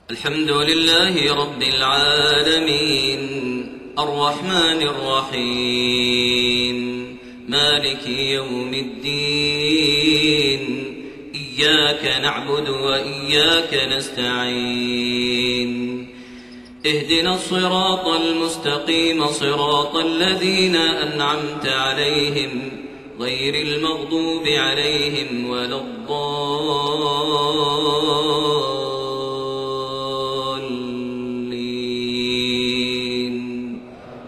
الحمد لله رب العالمين الرحمن الرحيم مالك يوم الدين إياك نعبد وإياك نستعين اهدنا الصراط المستقيم صراط الذين أنعمت عليهم غير المغضوب عليهم ولا الضالين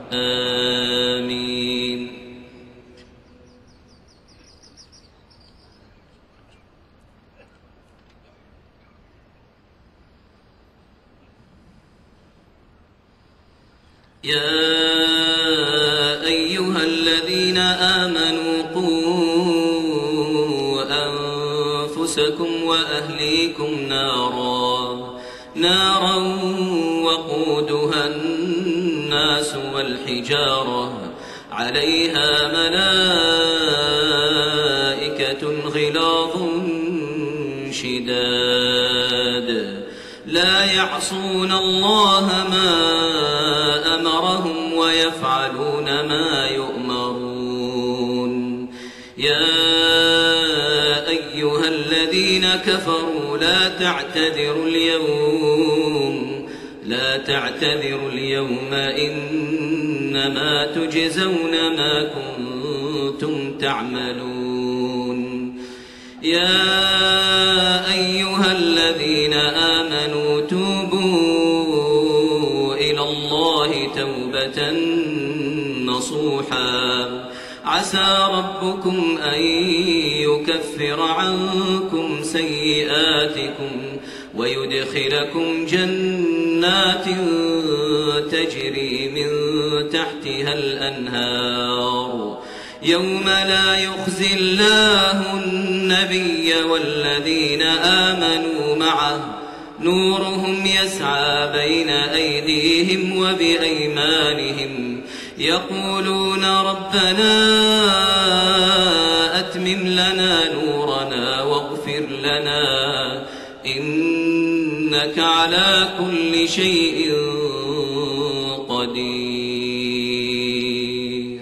آمين. يا أيها الذين آمنوا قوا أنفسكم وأهليكم نارا وقودها الناس والحجارة عليها ملائكة غلاظ شداد لا يعصون الله ما أمرهم ويفعلون ما يؤمرون. يا أيها الذين كفروا لا تعتذروا اليوم إنما تجزون ما كنتم تعملون. يا أيها الذين آمنوا توبوا إلى الله توبة نصوحا عسى ربكم أن يكفر عنكم سيئاتكم ويدخلكم جنات تجري من تحتها الأنهار يوم لا يخزي الله النبي والذين آمنوا معه نورهم يسعى بين أيديهم وبأيمانهم يقولون ربنا أتمم لنا نورنا واغفر لنا إنك على كل شيء قدير.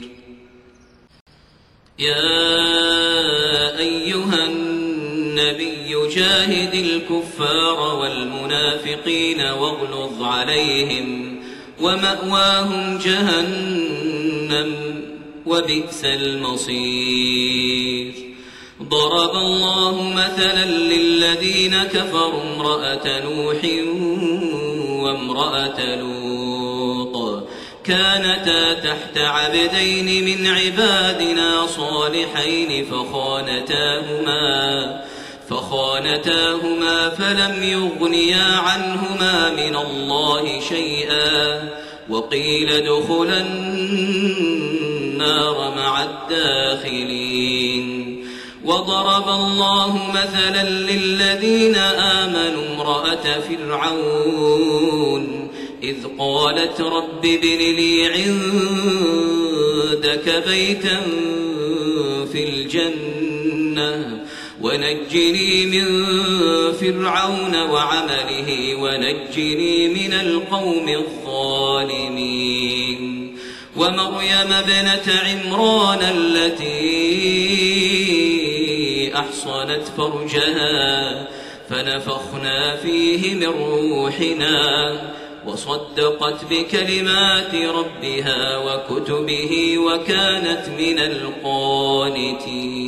يا أيها النبي جاهد الكفار والمنافقين واغلظ عليهم ومأواهم جهنم وبئس المصير. ضرب الله مثلا للذين كفروا امرأة نوح وامرأة لوط كانتا تحت عبدين من عبادنا صالحين فخانتاهما فلم يغنيا عنهما من الله شيئا وقيل ادخلا النار مع الداخلين. وضرب الله مثلا للذين آمنوا امرأة فرعون إذ قالت رب ابن لي عندك بيتا في الجنة ونجني من فرعون وعمله ونجني من القوم الظالمين. ومريم ابنة عمران التي أحصنت فرجها فنفخنا فيه من روحنا وصدقت بكلمات ربها وكتبه وكانت من القانتين.